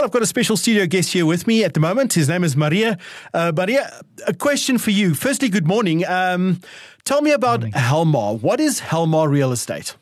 I've got a special studio guest here with me at the moment. His name is Maria. Maria, a question for you. Firstly, good morning. Tell me about Helmar. What is Helmar Real Estate?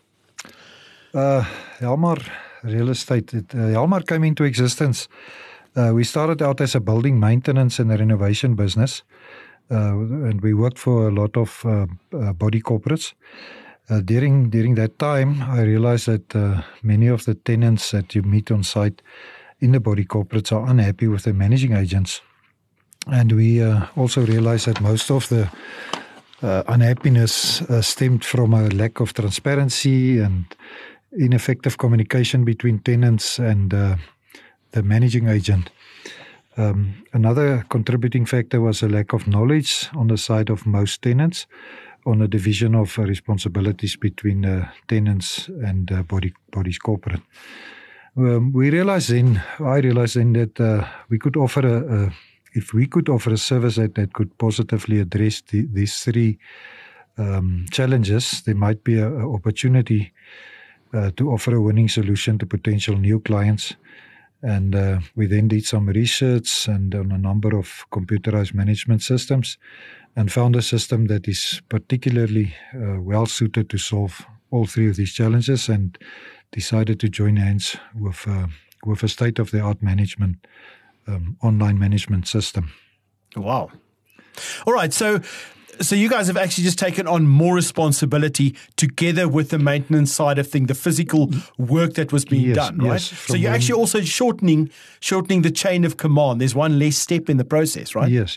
Helmar Real Estate, Helmar came into existence. We started out as a building maintenance and renovation business, and we worked for a lot of body corporates. During that time, I realized that many of the tenants that you meet on site in the body corporates are unhappy with the managing agents. And we also realized that most of the unhappiness stemmed from a lack of transparency and ineffective communication between tenants and the managing agent. Another contributing factor was a lack of knowledge on the side of most tenants on the division of responsibilities between tenants and bodies corporate. I realized then that we could offer if we could offer a service that could positively address these three challenges, there might be an opportunity to offer a winning solution to potential new clients. And we then did some research and on a number of computerized management systems and found a system that is particularly well suited to solve all three of these challenges, and decided to join hands with a state-of-the-art management online management system. Wow. All right, so you guys have actually just taken on more responsibility together with the maintenance side of things, the physical work that was being done, right? Yes, so you're actually also shortening the chain of command. There's one less step in the process, right? Yes.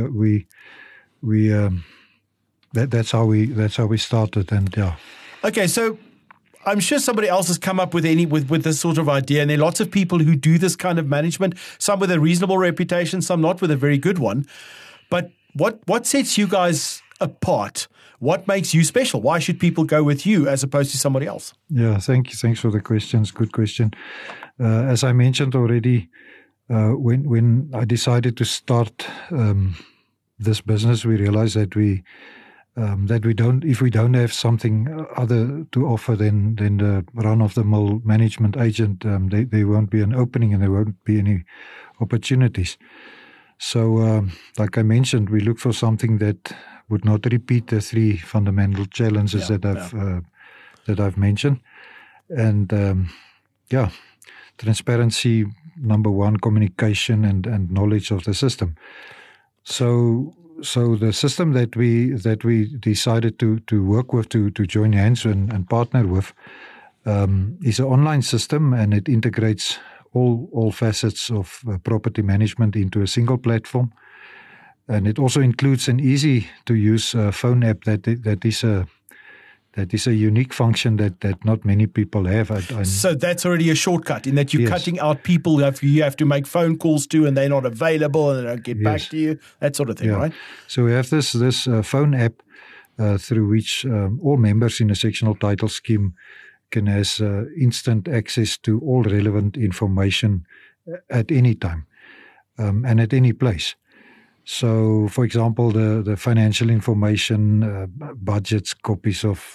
That's how we started, and yeah. Okay, so I'm sure somebody else has come up with this sort of idea, and there are lots of people who do this kind of management, some with a reasonable reputation, some not with a very good one. But what sets you guys apart? What makes you special? Why should people go with you as opposed to somebody else? Yeah, thank you. Thanks for the questions. Good question. As I mentioned already, when I decided to start this business, we realized that if we don't have something other to offer than the run-of-the-mill management agent, there won't be an opening and there won't be any opportunities. So, like I mentioned, we look for something that would not repeat the three fundamental challenges that I've mentioned, and transparency, number one, communication and knowledge of the system. So the system that we decided to work with, to join hands and partner with, is an online system, and it integrates all facets of property management into a single platform. And it also includes an easy-to-use phone app that is a unique function that not many people have. So that's already a shortcut in that you're cutting out people you have to make phone calls to, and they're not available and they don't get back to you, that sort of thing, right? So we have this phone app through which all members in a sectional title scheme can have instant access to all relevant information at any time and at any place. So, for example, the financial information, budgets, copies of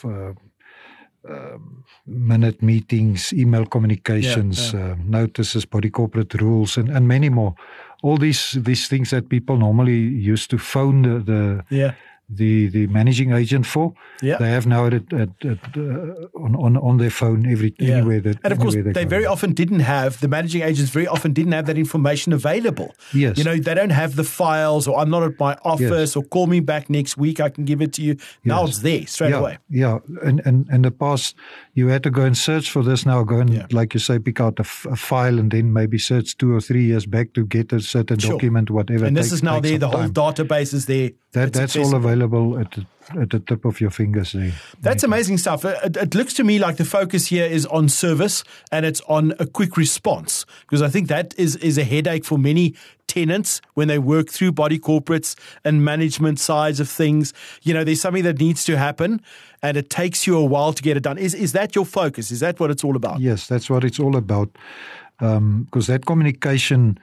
minute meetings, email communications, notices, body corporate rules, and many more. All these things that people normally used to phone the managing agent for, they have now on their phone anywhere that. And of course, the managing agents very often didn't have that information available. Yes. You know, they don't have the files, or I'm not at my office, or call me back next week, I can give it to you. Now it's there straight away. Yeah, and in the past, you had to go and search for this. Now go and, like you say, pick out a file and then maybe search 2 or 3 years back to get a certain document, whatever. And this is now there, the whole database is there. That's all available at the tip of your fingers there. That's amazing stuff. It looks to me like the focus here is on service, and it's on a quick response, because I think that is a headache for many tenants when they work through body corporates and management sides of things. You know, there's something that needs to happen, and it takes you a while to get it done. Is that your focus? Is that what it's all about? Yes, that's what it's all about, because that communication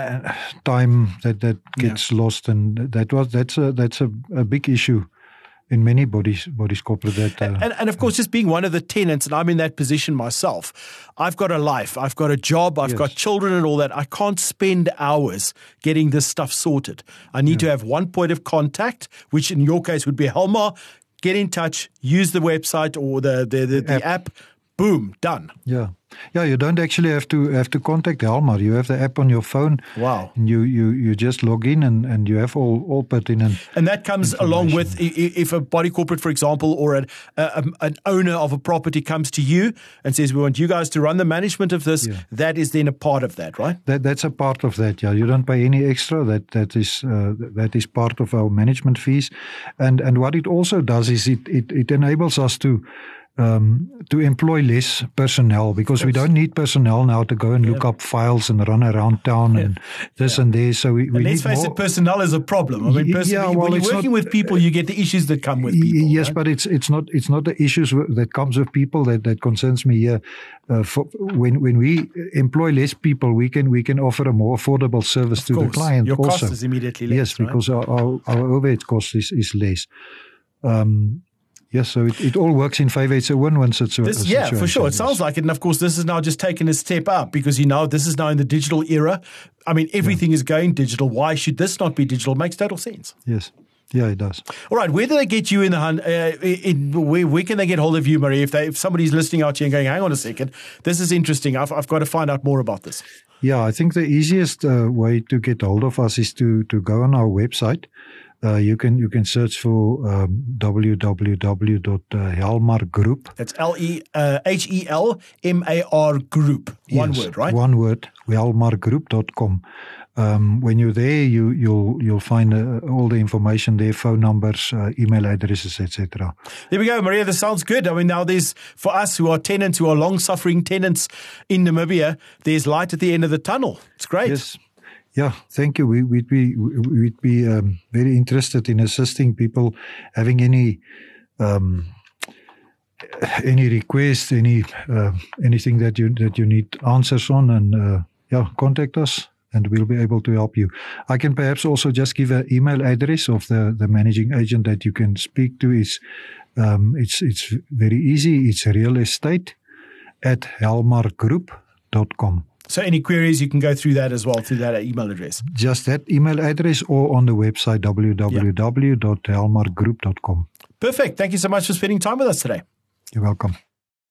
time that gets lost, and that's a big issue in many bodies corporate that. And of course, just being one of the tenants, and I'm in that position myself, I've got a life, I've got a job, I've got children and all that. I can't spend hours getting this stuff sorted. I need to have one point of contact, which in your case would be Helmar. Get in touch, use the website or the app. Boom, done. Yeah. You don't actually have to contact Helmar. You have the app on your phone. Wow. And you just log in and you have all pertinent. And that comes along with if a body corporate, for example, or an owner of a property comes to you and says, we want you guys to run the management of this, that is then a part of that, right? That's a part of that, yeah. You don't pay any extra. That is part of our management fees. And what it also does is it enables us to employ less personnel, because we don't need personnel now to go and look up files and run around town and this and there. So we and let's face it, personnel is a problem. I mean, when you're working with people, you get the issues that come with people. Yes, right? but it's not the issues that comes with people that concerns me here. When we employ less people, we can offer a more affordable service to the client. Your also. cost is immediately less. Yes, because our overhead cost is less. Yes, so it all works in favor. It's a win-win situation. Yeah, for sure. It sounds like it. And of course, this is now just taken a step up, because this is now in the digital era. I mean, everything is going digital. Why should this not be digital? It makes total sense. Yes. Yeah, it does. All right. Where do they get you in the hunt? Where can they get hold of you, Marie? If somebody's listening out here and going, hang on a second, this is interesting. I've got to find out more about this. Yeah, I think the easiest way to get hold of us is to go on our website. You can search for www.helmargroup. That's HELMAR Group. One word, right? One word. helmargroup.com. When you're there, you'll find all the information there: phone numbers, email addresses, etc. There we go, Maria. This sounds good. I mean, now for us who are tenants, who are long-suffering tenants in Namibia, there's light at the end of the tunnel. It's great. Yes. Yeah, thank you. We'd be very interested in assisting people having any request, anything that you need answers on, and contact us, and we'll be able to help you. I can perhaps also just give an email address of the managing agent that you can speak to. It's very easy. It's realestate@helmargroup.com. So any queries, you can go through that as well, through that email address. Just that email address, or on the website www.helmargroup.com. Perfect. Thank you so much for spending time with us today. You're welcome.